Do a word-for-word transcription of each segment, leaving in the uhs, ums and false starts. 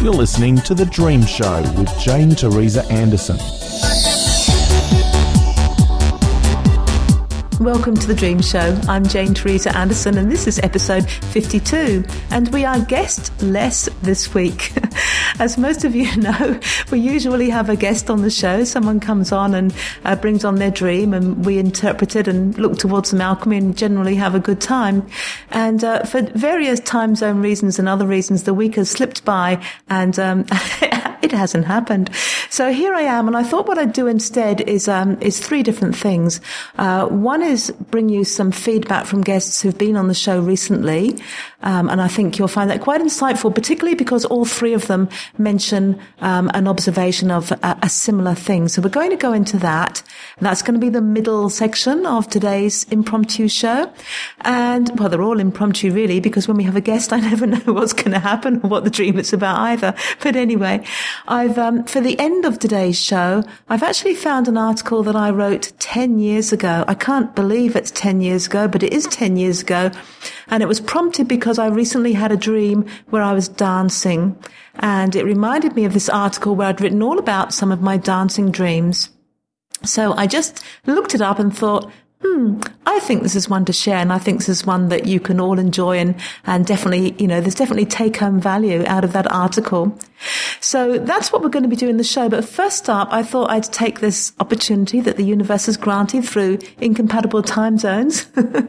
You're listening to The Dream Show with Jane Teresa Anderson. Welcome to The Dream Show. I'm Jane Teresa Anderson and this is episode fifty-two, and we are guest-less this week. As most of you know, we usually have a guest on the show. Someone comes on and uh, brings on their dream and we interpret it and look towards some alchemy and generally have a good time. And uh, for various time zone reasons and other reasons, the week has slipped by and um, it hasn't happened. So here I am, and I thought what I'd do instead is um, is three different things. Uh, one is bring you some feedback from guests who've been on the show recently, um, and I think you'll find that quite insightful, particularly because all three of them mention um, an observation of a, a similar thing. So we're going to go into that. And that's going to be the middle section of today's impromptu show. And, well, they're all impromptu really, because when we have a guest, I never know what's going to happen or what the dream is about either. But anyway, I've, um, for the end of today's show, I've actually found an article that I wrote ten years ago. I can't believe it's ten years ago, but it is ten years ago. And it was prompted because I recently had a dream where I was dancing. And it reminded me of this article where I'd written all about some of my dancing dreams. So I just looked it up and thought, Hmm, I think this is one to share, and I think this is one that you can all enjoy, and, and definitely, you know, there's definitely take-home value out of that article. So that's what we're going to be doing in the show. But first up, I thought I'd take this opportunity that the universe has granted through incompatible time zones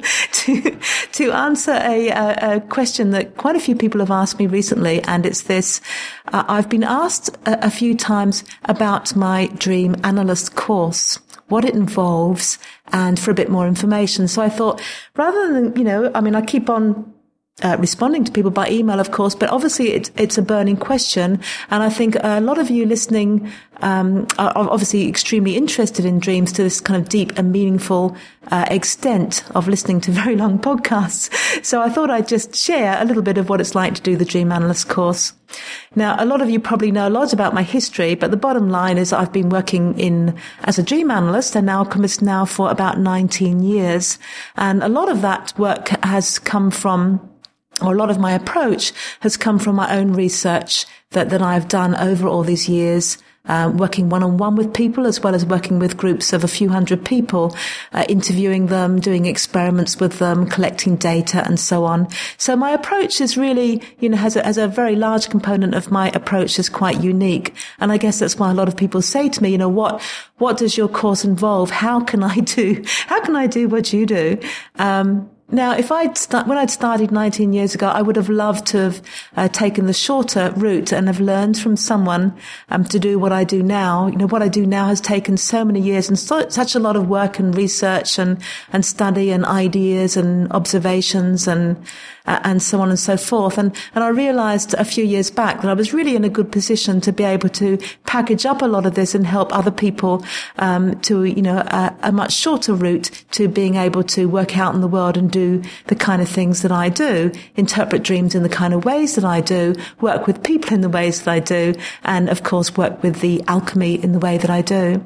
to to answer a, a, a question that quite a few people have asked me recently, and it's this. Uh, I've been asked a, a few times about my Dream Analyst course, what it involves, and for a bit more information. So I thought, rather than, you know, I mean, I keep on uh, responding to people by email, of course, but obviously it, it's a burning question. And I think a lot of you listening um, are obviously extremely interested in dreams to this kind of deep and meaningful uh, extent of listening to very long podcasts. So I thought I'd just share a little bit of what it's like to do the Dream Analyst course. Now, a lot of you probably know a lot about my history, but the bottom line is I've been working in as a dream analyst and alchemist now for about nineteen years. And a lot of that work has come from, or a lot of my approach has come from my own research that, that I've done over all these years, Uh, working one-on-one with people as well as working with groups of a few hundred people, uh, interviewing them, doing experiments with them, collecting data and so on. So my approach is really, you know, has a, has a very large component of my approach is quite unique. And I guess that's why a lot of people say to me, you know, what, what does your course involve? How can I do, how can I do what you do? Um, Now, if I'd start, when I'd started nineteen years ago, I would have loved to have uh, taken the shorter route and have learned from someone um, to do what I do now. You know, what I do now has taken so many years and so, such a lot of work and research and, and study and ideas and observations and uh, and so on and so forth. And and I realized a few years back that I was really in a good position to be able to package up a lot of this and help other people um, to, you know, a, a much shorter route to being able to work out in the world and do the kind of things that I do, interpret dreams in the kind of ways that I do, work with people in the ways that I do, and of course work with the alchemy in the way that I do.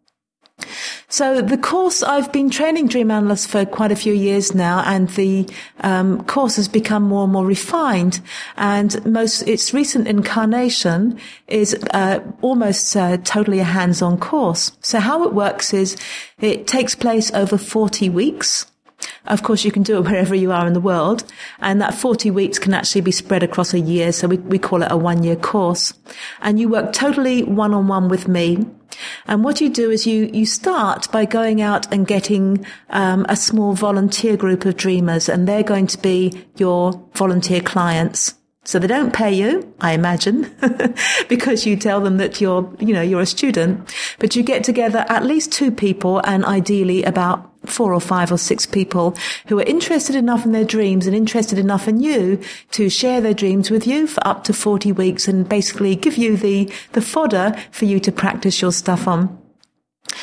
So the course, I've been training dream analysts for quite a few years now, and the um, course has become more and more refined. And most its recent incarnation is uh, almost uh, totally a hands-on course. So how it works is it takes place over forty weeks. Of course, you can do it wherever you are in the world, and that forty weeks can actually be spread across a year, so we, we call it a one-year course. And you work totally one-on-one with me. And what you do is you, you start by going out and getting um, a small volunteer group of dreamers, and they're going to be your volunteer clients. So they don't pay you, I imagine, because you tell them that you're, you know, you're a student, but you get together at least two people and ideally about four or five or six people who are interested enough in their dreams and interested enough in you to share their dreams with you for up to forty weeks and basically give you the, the fodder for you to practice your stuff on.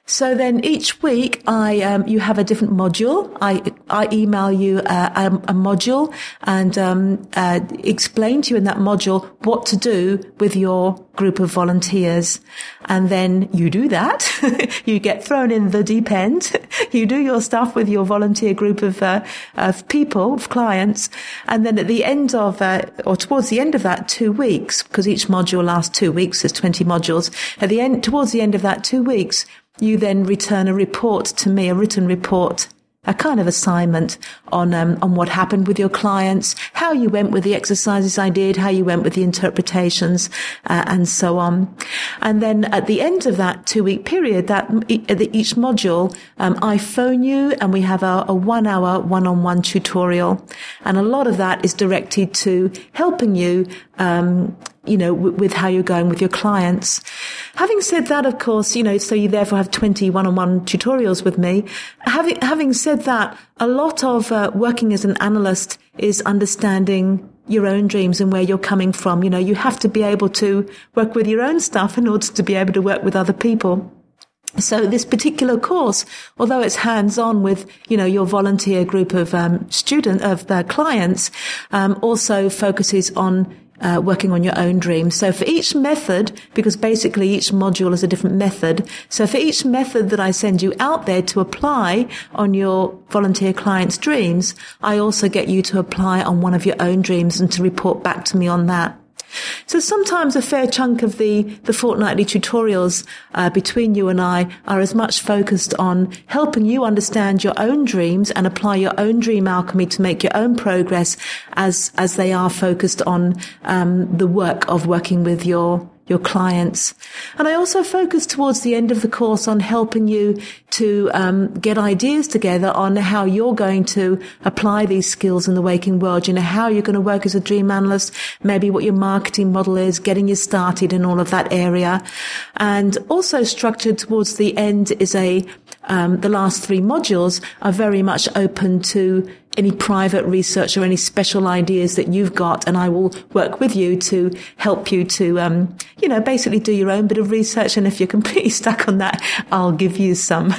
So then each week I, um, you have a different module. I, I email you uh, a, a module and, um, uh, explain to you in that module what to do with your group of volunteers. And then you do that. You get thrown in the deep end. You do your stuff with your volunteer group of, uh, of people, of clients. And then at the end of, uh, or towards the end of that two weeks, because each module lasts two weeks, there's twenty modules. At the end, towards the end of that two weeks, you then return a report to me, a written report, a kind of assignment on um, on what happened with your clients, how you went with the exercises I did, how you went with the interpretations, uh, and so on. And then at the end of that two-week period, that each module, um, I phone you, and we have a, a one-hour one-on-one tutorial, and a lot of that is directed to helping you, um, you know, w- with how you're going with your clients. Having said that, of course, you know, so you therefore have twenty one-on-one tutorials with me. Having, having said that, a lot of uh, working as an analyst is understanding your own dreams and where you're coming from. You know, you have to be able to work with your own stuff in order to be able to work with other people. So this particular course, although it's hands-on with, you know, your volunteer group of um, student of uh, clients, um, also focuses on Uh, working on your own dreams. So for each method, because basically each module is a different method, so for each method that I send you out there to apply on your volunteer clients' dreams, I also get you to apply on one of your own dreams and to report back to me on that. So sometimes a fair chunk of the, the fortnightly tutorials uh, between you and I are as much focused on helping you understand your own dreams and apply your own dream alchemy to make your own progress as as they are focused on um, the work of working with your your clients. And I also focus towards the end of the course on helping you to um, get ideas together on how you're going to apply these skills in the waking world. You know, how you're going to work as a dream analyst, maybe what your marketing model is, getting you started in all of that area. And also structured towards the end is a, um, the last three modules are very much open to any private research or any special ideas that you've got, and I will work with you to help you to, um, you know, basically do your own bit of research. And if you're completely stuck on that, I'll give you some,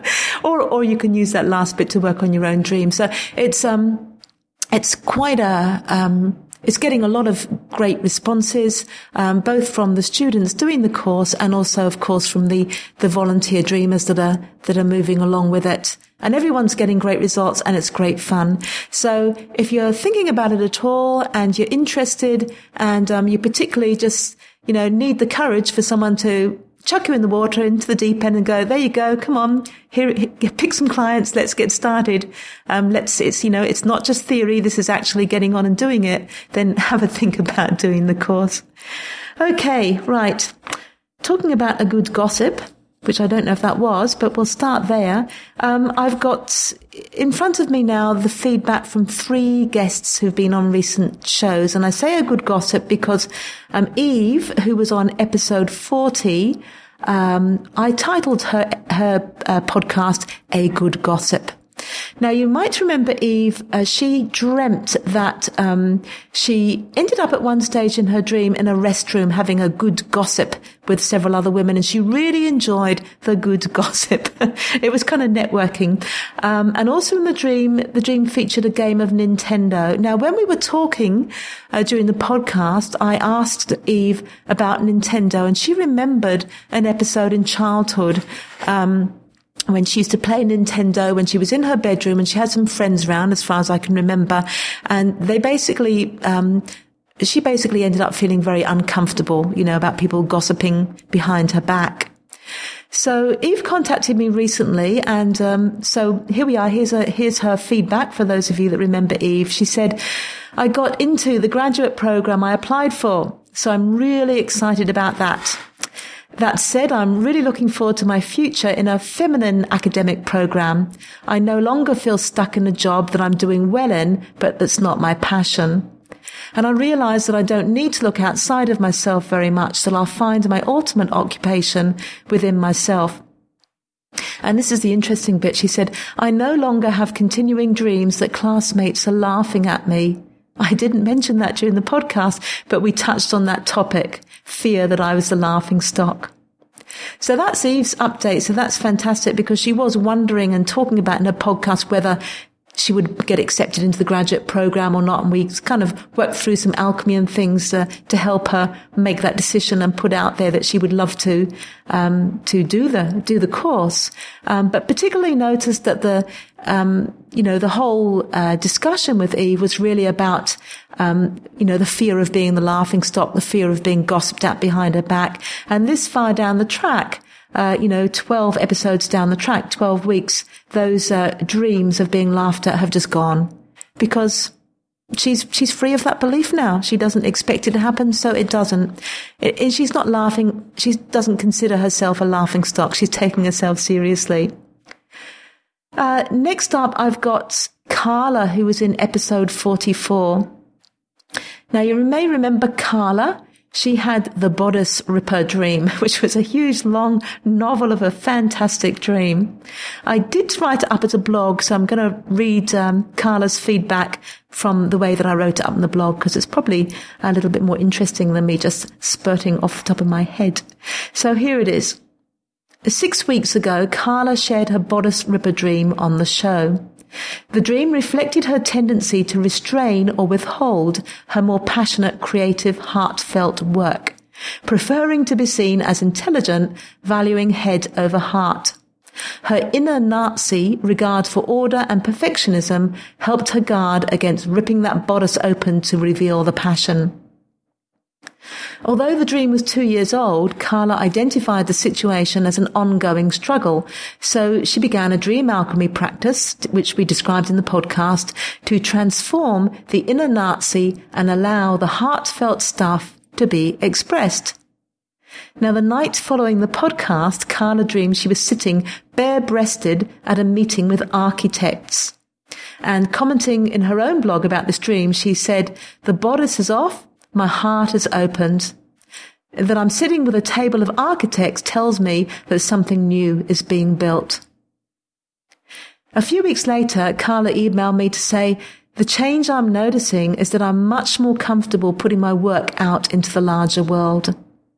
or or you can use that last bit to work on your own dream. So it's um, it's quite a um. It's getting a lot of great responses, um, both from the students doing the course and also, of course, from the, the volunteer dreamers that are, that are moving along with it. And everyone's getting great results and it's great fun. So if you're thinking about it at all and you're interested and, um, you particularly just, you know, need the courage for someone to chuck you in the water into the deep end and go, there you go, come on, here, here pick some clients, let's get started. Um, let's, it's, you know, it's not just theory, this is actually getting on and doing it. Then have a think about doing the course. Okay, right. Talking about a good gossip, which I don't know if that was, but we'll start there. Um, I've got in front of me now the feedback from three guests who've been on recent shows. And I say a good gossip because um, Eve, who was on episode forty, um, I titled her, her uh, podcast, A Good Gossip. Now, you might remember Eve, uh, she dreamt that um she ended up at one stage in her dream in a restroom having a good gossip with several other women, and she really enjoyed the good gossip. It was kind of networking. Um and also in the dream, the dream featured a game of Nintendo. Now, when we were talking uh, during the podcast, I asked Eve about Nintendo, and she remembered an episode in childhood, um when she used to play Nintendo when she was in her bedroom, and she had some friends around, as far as I can remember. And they basically, um, she basically ended up feeling very uncomfortable, you know, about people gossiping behind her back. So Eve contacted me recently, and um, so here we are. Here's a, here's her feedback for those of you that remember Eve. She said, I got into the graduate program I applied for, so I'm really excited about that. That said, I'm really looking forward to my future in a feminine academic program. I no longer feel stuck in a job that I'm doing well in, but that's not my passion. And I realize that I don't need to look outside of myself very much, so I'll find my ultimate occupation within myself. And this is the interesting bit. She said, I no longer have continuing dreams that classmates are laughing at me. I didn't mention that during the podcast, but we touched on that topic, fear that I was the laughing stock. So that's Eve's update. So that's fantastic, because she was wondering and talking about in her podcast whether she would get accepted into the graduate program or not. And we kind of worked through some alchemy and things uh, to help her make that decision and put out there that she would love to, um, to do the, do the course. Um, but particularly noticed that the, um, you know, the whole, uh, discussion with Eve was really about, um, you know, the fear of being the laughing stock, the fear of being gossiped at behind her back. And this far down the track, Uh, you know, twelve episodes down the track, twelve weeks, those uh, dreams of being laughed at have just gone, because she's she's free of that belief now. She doesn't expect it to happen, so it doesn't. It, and she's not laughing. She doesn't consider herself a laughing stock. She's taking herself seriously. Uh, next up, I've got Carla, who was in episode forty-four. Now, you may remember Carla. She had the Bodice Ripper dream, which was a huge, long novel of a fantastic dream. I did write it up as a blog, so I'm going to read um, Carla's feedback from the way that I wrote it up in the blog, because it's probably a little bit more interesting than me just spurting off the top of my head. So here it is. Six weeks ago, Carla shared her Bodice Ripper dream on the show. The dream reflected her tendency to restrain or withhold her more passionate, creative, heartfelt work, preferring to be seen as intelligent, valuing head over heart. Her inner Nazi regard for order and perfectionism helped her guard against ripping that bodice open to reveal the passion. Although the dream was two years old, Carla identified the situation as an ongoing struggle, so she began a dream alchemy practice, which we described in the podcast, to transform the inner Nazi and allow the heartfelt stuff to be expressed. Now, the night following the podcast, Carla dreamed she was sitting bare-breasted at a meeting with architects. And commenting in her own blog about this dream, she said, "The bodice is off. My heart is opened. That I'm sitting with a table of architects tells me that something new is being built." A few weeks later, Carla emailed me to say, "The change I'm noticing is that I'm much more comfortable putting my work out into the larger world."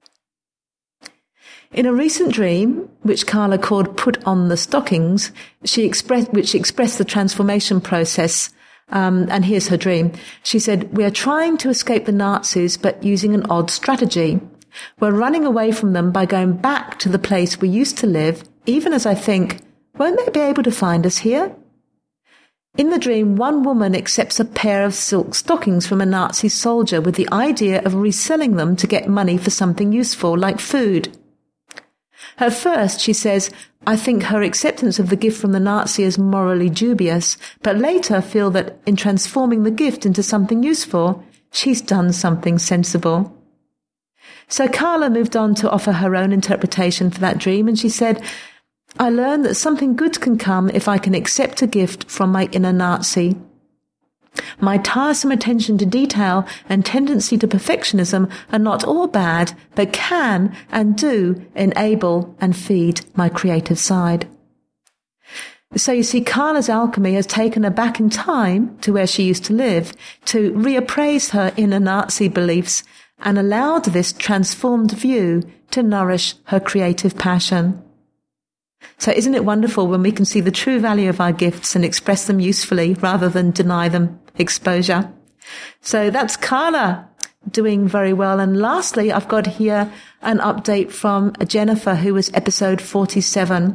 In a recent dream, which Carla called Put on the Stockings, she expressed, which expressed the transformation process. Um, and here's her dream. She said, "We are trying to escape the Nazis, but using an odd strategy. We're running away from them by going back to the place we used to live, even as I think, won't they be able to find us here?" In the dream, one woman accepts a pair of silk stockings from a Nazi soldier with the idea of reselling them to get money for something useful, like food. At first, she says, "I think her acceptance of the gift from the Nazi is morally dubious, but later feel that in transforming the gift into something useful, she's done something sensible." So Carla moved on to offer her own interpretation for that dream, and she said, "I learned that something good can come if I can accept a gift from my inner Nazi. My tiresome attention to detail and tendency to perfectionism are not all bad, but can and do enable and feed my creative side." So you see, Carla's alchemy has taken her back in time to where she used to live, to reappraise her inner Nazi beliefs, and allowed this transformed view to nourish her creative passion. So isn't it wonderful when we can see the true value of our gifts and express them usefully rather than deny them exposure? So that's Carla doing very well. And lastly, I've got here an update from Jennifer, who was episode forty-seven.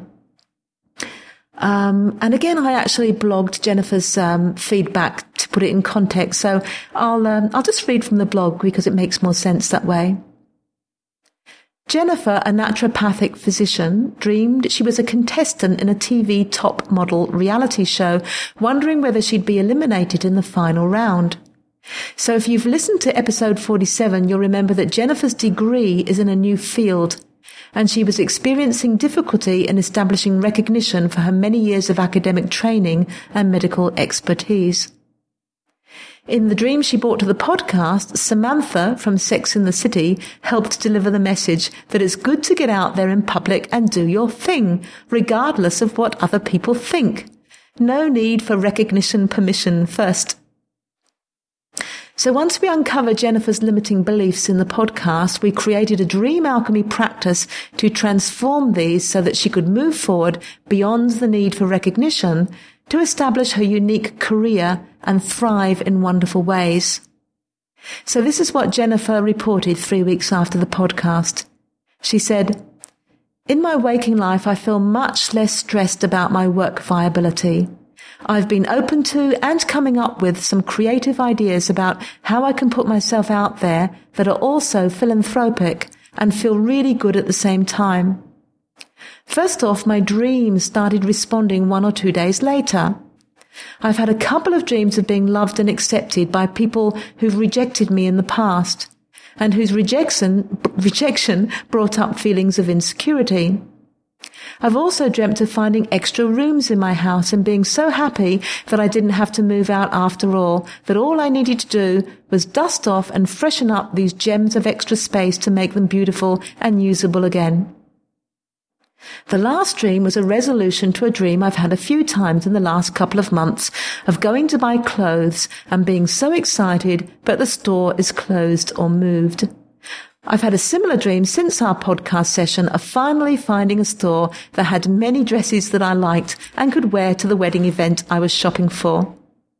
Um, and again, I actually blogged Jennifer's um, feedback to put it in context. So I'll um, I'll just read from the blog because it makes more sense that way. Jennifer, a naturopathic physician, dreamed she was a contestant in a T V top model reality show, wondering whether she'd be eliminated in the final round. So if you've listened to episode forty-seven, you'll remember that Jennifer's degree is in a new field, and she was experiencing difficulty in establishing recognition for her many years of academic training and medical expertise. In the dream she brought to the podcast, Samantha from Sex and the City helped deliver the message that it's good to get out there in public and do your thing, regardless of what other people think. No need for recognition permission first. So once we uncovered Jennifer's limiting beliefs in the podcast, we created a dream alchemy practice to transform these so that she could move forward beyond the need for recognition to establish her unique career and thrive in wonderful ways. So this is what Jennifer reported three weeks after the podcast. She said, "In my waking life, I feel much less stressed about my work viability. I've been open to and coming up with some creative ideas about how I can put myself out there that are also philanthropic and feel really good at the same time. First off, my dreams started responding one or two days later. I've had a couple of dreams of being loved and accepted by people who've rejected me in the past, and whose rejection, rejection brought up feelings of insecurity. I've also dreamt of finding extra rooms in my house and being so happy that I didn't have to move out after all, that all I needed to do was dust off and freshen up these gems of extra space to make them beautiful and usable again. The last dream was a resolution to a dream I've had a few times in the last couple of months of going to buy clothes and being so excited, but the store is closed or moved. I've had a similar dream since our podcast session of finally finding a store that had many dresses that I liked and could wear to the wedding event I was shopping for."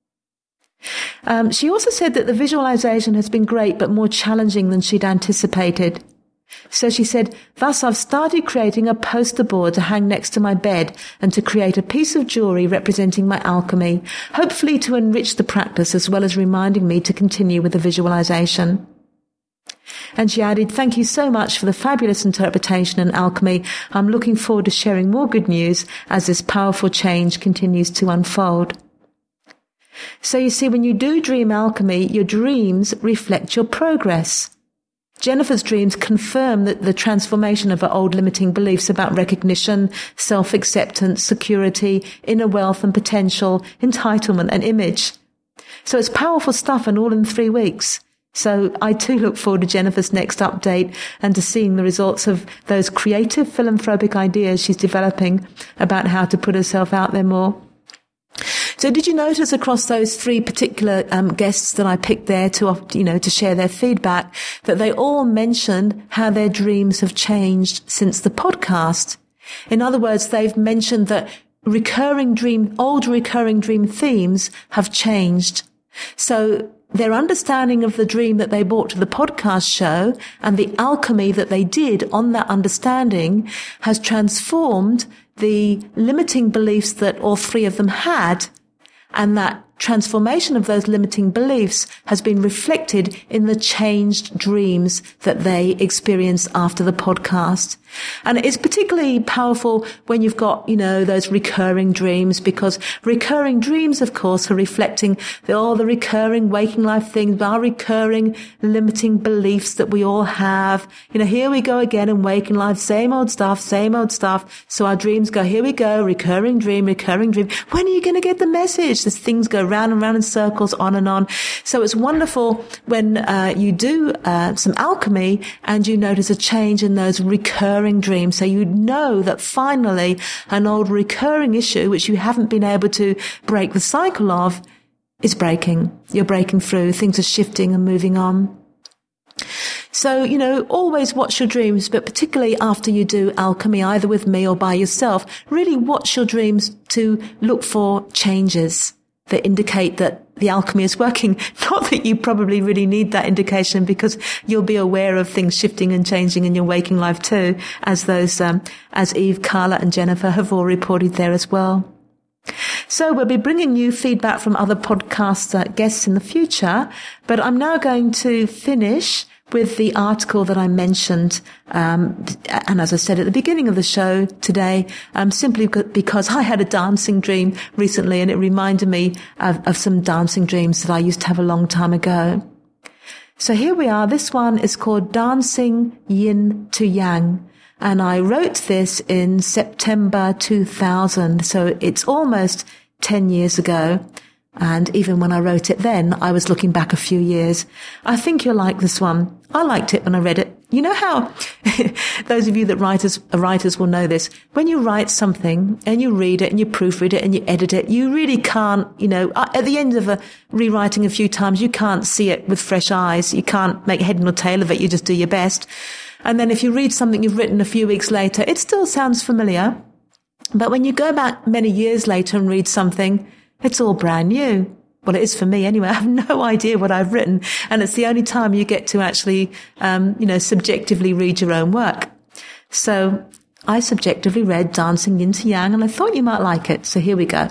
Um, she also said that the visualization has been great but more challenging than she'd anticipated. So she said, "Thus I've started creating a poster board to hang next to my bed and to create a piece of jewellery representing my alchemy, hopefully to enrich the practice as well as reminding me to continue with the visualization." And she added, "Thank you so much for the fabulous interpretation and alchemy. I'm looking forward to sharing more good news as this powerful change continues to unfold." So you see, when you do dream alchemy, your dreams reflect your progress. Jennifer's dreams confirm that the transformation of her old limiting beliefs about recognition, self-acceptance, security, inner wealth and potential, entitlement and image. So it's powerful stuff, and all in three weeks. So I too look forward to Jennifer's next update and to seeing the results of those creative philanthropic ideas she's developing about how to put herself out there more. So did you notice across those three particular um, guests that I picked there to, you know, to share their feedback, that they all mentioned how their dreams have changed since the podcast? In other words, they've mentioned that recurring dream, old recurring dream themes have changed. So their understanding of the dream that they brought to the podcast show and the alchemy that they did on that understanding has transformed the limiting beliefs that all three of them had, and that transformation of those limiting beliefs has been reflected in the changed dreams that they experienced after the podcast. And it's particularly powerful when you've got, you know, those recurring dreams, because recurring dreams, of course, are reflecting the, all the recurring waking life things, our recurring limiting beliefs that we all have. You know, here we go again in waking life, same old stuff, same old stuff. So our dreams go, here we go, recurring dream, recurring dream. When are you going to get the message? These things go round and round in circles, on and on. So it's wonderful when uh, you do uh, some alchemy and you notice a change in those recurring dreams. So you know that finally an old recurring issue, which you haven't been able to break the cycle of, is breaking. You're breaking through. Things are shifting and moving on. So, you know, always watch your dreams, but particularly after you do alchemy, either with me or by yourself, really watch your dreams to look for changes that indicate that the alchemy is working. Not that you probably really need that indication, because you'll be aware of things shifting and changing in your waking life too, as those, um, as Eve, Carla and Jennifer have all reported there as well. So we'll be bringing you feedback from other podcast uh, guests in the future, but I'm now going to finish with the article that I mentioned, um, and as I said at the beginning of the show today, um, simply because I had a dancing dream recently, and it reminded me of, of some dancing dreams that I used to have a long time ago. So here we are. This one is called Dancing Yin to Yang, and I wrote this in September two thousand, so it's almost ten years ago. And even when I wrote it then, I was looking back a few years. I think you'll like this one. I liked it when I read it, You know how, those of you that writers, are writers will know this, when you write something and you read it and you proofread it and you edit it, you really can't, you know, at the end of a rewriting a few times, you can't see it with fresh eyes. You can't make head nor tail of it. You just do your best. And then if you read something you've written a few weeks later, it still sounds familiar. But when you go back many years later and read something, it's all brand new. Well, it is for me anyway. I have no idea what I've written. And it's the only time you get to actually, um, you know, subjectively read your own work. So I subjectively read Dancing Yin to Yang, and I thought you might like it. So here we go.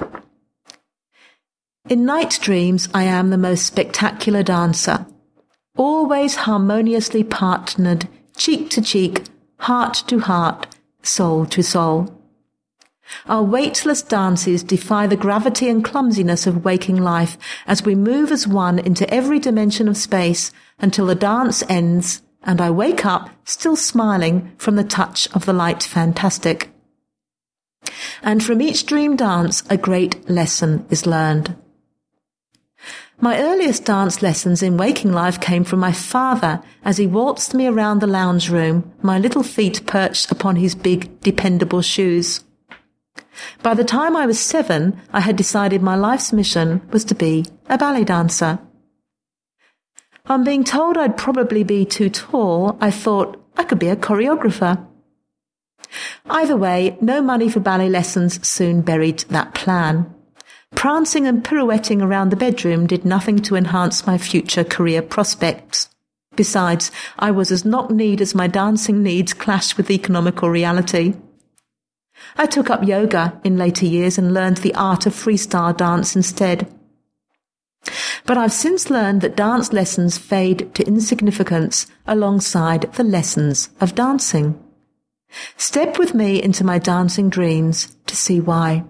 In night dreams, I am the most spectacular dancer, always harmoniously partnered, cheek to cheek, heart to heart, soul to soul. Our weightless dances defy the gravity and clumsiness of waking life as we move as one into every dimension of space until the dance ends and I wake up still smiling from the touch of the light fantastic. And from each dream dance, a great lesson is learned. My earliest dance lessons in waking life came from my father as he waltzed me around the lounge room, my little feet perched upon his big, dependable shoes. By the time I was seven, I had decided my life's mission was to be a ballet dancer. On being told I'd probably be too tall, I thought I could be a choreographer. Either way, no money for ballet lessons soon buried that plan. Prancing and pirouetting around the bedroom did nothing to enhance my future career prospects. Besides, I was as knock-kneed as my dancing needs clashed with economical reality. I took up yoga in later years and learned the art of freestyle dance instead. But I've since learned that dance lessons fade to insignificance alongside the lessons of dancing. Step with me into my dancing dreams to see why.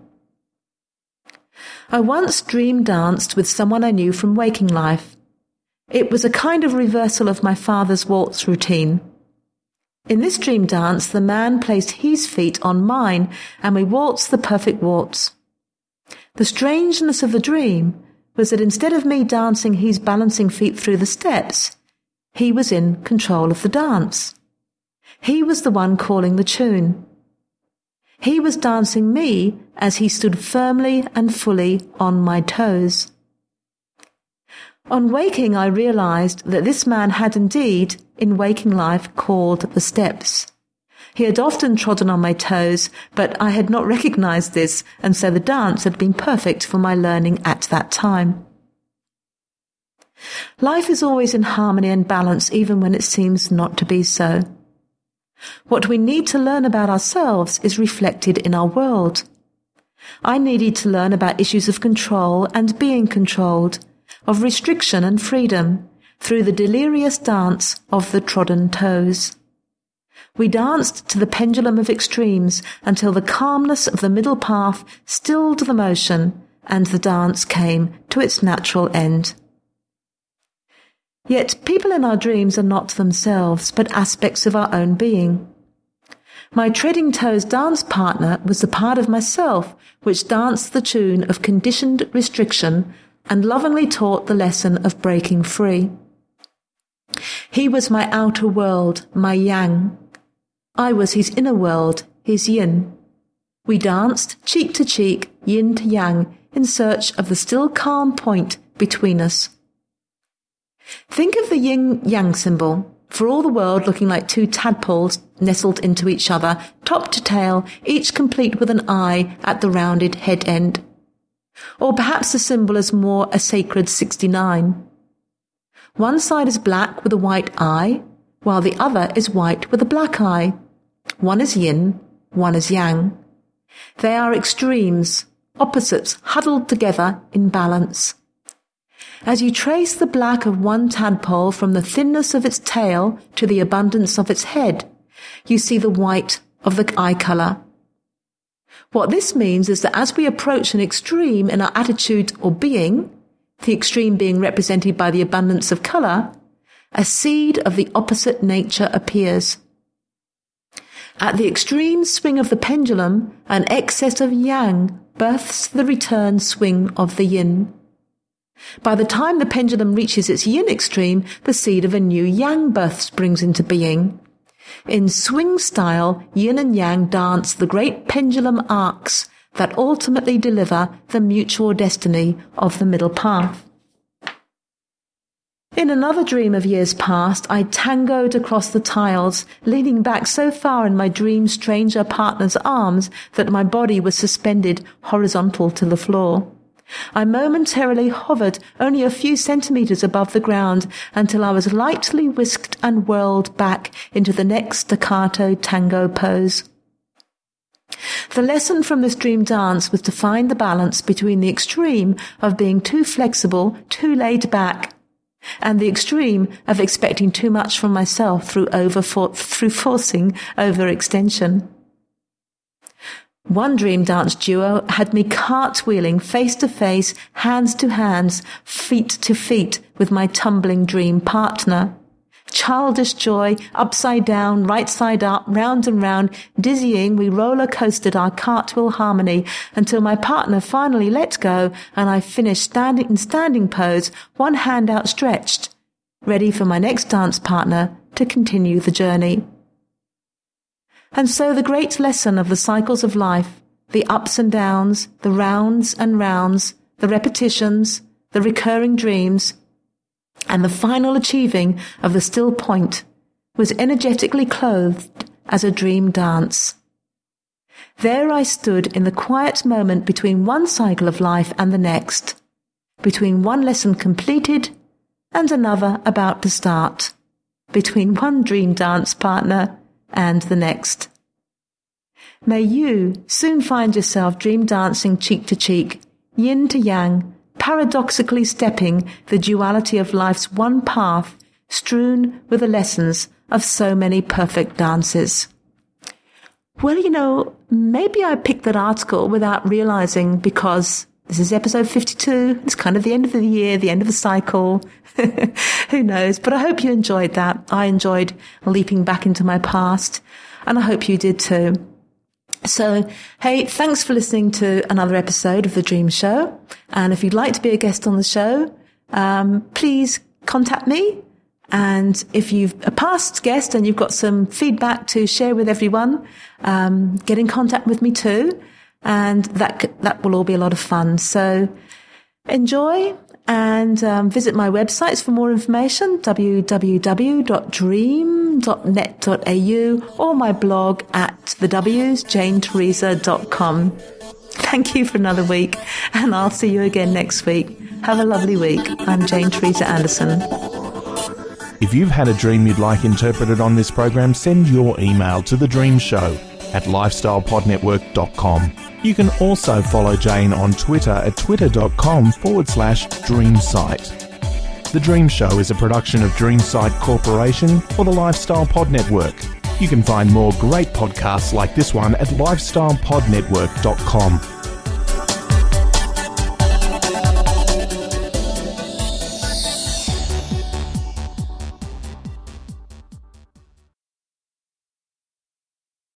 I once dream danced with someone I knew from waking life. It was a kind of reversal of my father's waltz routine. In this dream dance, the man placed his feet on mine and we waltzed the perfect waltz. The strangeness of the dream was that instead of me dancing his balancing feet through the steps, he was in control of the dance. He was the one calling the tune. He was dancing me as he stood firmly and fully on my toes. On waking, I realized that this man had indeed, in waking life, called the steps. He had often trodden on my toes, but I had not recognized this, and so the dance had been perfect for my learning at that time. Life is always in harmony and balance, even when it seems not to be so. What we need to learn about ourselves is reflected in our world. I needed to learn about issues of control and being controlled, of restriction and freedom, through the delirious dance of the trodden toes. We danced to the pendulum of extremes until the calmness of the middle path stilled the motion and the dance came to its natural end. Yet people in our dreams are not themselves, but aspects of our own being. My treading toes dance partner was the part of myself which danced the tune of conditioned restriction and lovingly taught the lesson of breaking free. He was my outer world, my yang. I was his inner world, his yin. We danced cheek to cheek, yin to yang, in search of the still calm point between us. Think of the yin-yang symbol, for all the world looking like two tadpoles nestled into each other, top to tail, each complete with an eye at the rounded head end. Or perhaps the symbol is more a sacred sixty-nine. One side is black with a white eye, while the other is white with a black eye. One is yin, one is yang. They are extremes, opposites huddled together in balance. As you trace the black of one tadpole from the thinness of its tail to the abundance of its head, you see the white of the eye colour. What this means is that as we approach an extreme in our attitude or being, the extreme being represented by the abundance of colour, a seed of the opposite nature appears. At the extreme swing of the pendulum, an excess of yang births the return swing of the yin. By the time the pendulum reaches its yin extreme, the seed of a new yang birth springs into being. In swing style, yin and yang dance the great pendulum arcs that ultimately deliver the mutual destiny of the middle path. In another dream of years past, I tangoed across the tiles, leaning back so far in my dream stranger partner's arms that my body was suspended horizontal to the floor. I momentarily hovered only a few centimetres above the ground until I was lightly whisked and whirled back into the next staccato tango pose. The lesson from this dream dance was to find the balance between the extreme of being too flexible, too laid back, and the extreme of expecting too much from myself through over through forcing overextension. One dream dance duo had me cartwheeling face to face, hands to hands, feet to feet with my tumbling dream partner. Childish joy, upside down, right side up, round and round, dizzying, we roller coasted our cartwheel harmony until my partner finally let go and I finished standing in standing pose, one hand outstretched, ready for my next dance partner to continue the journey. And so the great lesson of the cycles of life, the ups and downs, the rounds and rounds, the repetitions, the recurring dreams, and the final achieving of the still point was energetically clothed as a dream dance. There I stood in the quiet moment between one cycle of life and the next, between one lesson completed and another about to start, between one dream dance partner and the next. May you soon find yourself dream dancing cheek to cheek, yin to yang, paradoxically stepping the duality of life's one path, strewn with the lessons of so many perfect dances. Well, you know, maybe I picked that article without realizing because this is episode fifty-two. It's kind of the end of the year, the end of the cycle. Who knows? But I hope you enjoyed that. I enjoyed leaping back into my past, and I hope you did too. So, hey, thanks for listening to another episode of The Dream Show. And if you'd like to be a guest on the show, um, please contact me. And if you've a past guest and you've got some feedback to share with everyone, um, get in contact with me too. And that, that will all be a lot of fun. So enjoy and um, visit my websites for more information, w w w dot dream dot net dot a u, or my blog at the w's jane teresa dot com. Thank you for another week, and I'll see you again next week. Have a lovely week. I'm Jane Teresa Anderson. If you've had a dream you'd like interpreted on this program, send your email to The Dream Show at lifestyle pod network dot com. You can also follow Jane on Twitter at twitter.com forward slash dreamsite. The Dream Show is a production of Dreamsite Corporation for the Lifestyle Pod Network. You can find more great podcasts like this one at lifestyle pod network dot com.